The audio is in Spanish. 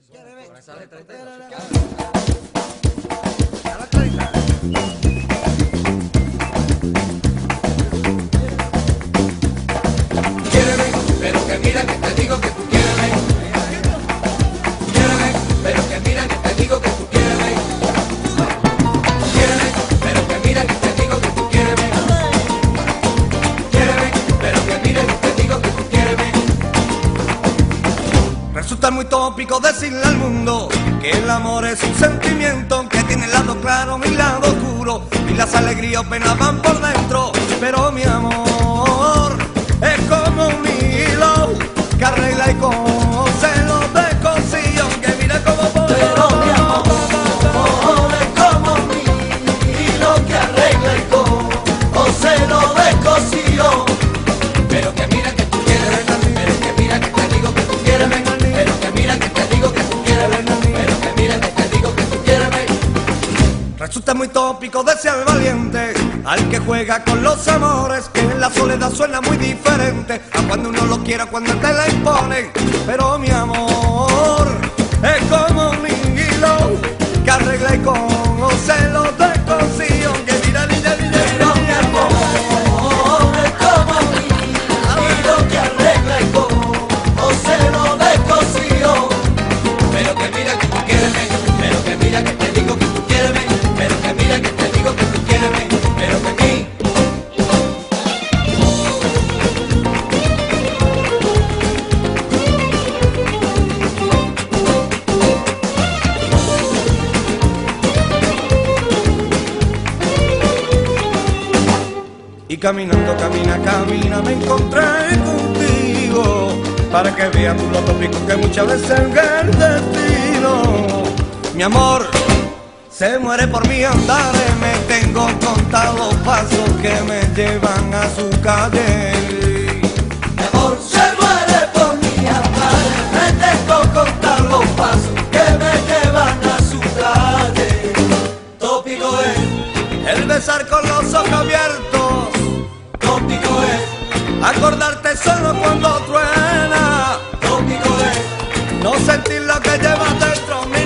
Con esa letra Quiéreme, pero que mira que te digo que tú quiéreme. Quiéreme, pero que mira que te digo que tú quiéreme. Quiéreme, pero que mira que te digo que tú quiéreme. Quiéreme, pero que mira que te digo que tú quiéreme. Resulta muy tópico decirle al mundo que el amor es un sentimiento que tiene el lado claro y lado oscuro, y las alegrías o penas van por dentro. Pero mi amor es como un hilo que arregla y cose los descosidos, que mira cómo pone. Pero mi amor es como un hilo que arregla y cose lo descosido. Pero que mira que tú quieres, pero que mira que te digo que tú quieres, pero que mira que te digo que tú quieres, pero que mira que te digo que tú quieres. Resulta muy tópico desear valiente al que juega con los amores, que en la soledad suena muy diferente a cuando uno lo quiera, cuando te la impone. Pero mi amor es como un hilo que arregla y conoce los descosidos, que mira, mira, mira. Pero mi amor es como un hilo que arregla y cose lo descosido. Pero que mira que tú quieres, pero que mira que te digo que tú quieres, pero que mira que te digo que tú quieres, pero que mí. Y caminando, camina, me encontré contigo, para que veas tú lo tópico que muchas veces el destino. Mi amor se muere por mí andar, me tengo contados los pasos que me llevan a su calle. Mi amor se muere por mi amar, me tengo contar los pasos que me llevan a su calle. Tópico es, El besar con los ojos abiertos, tópico es, acordarte solo cuando truena, tópico es, no sentir lo que llevas dentro.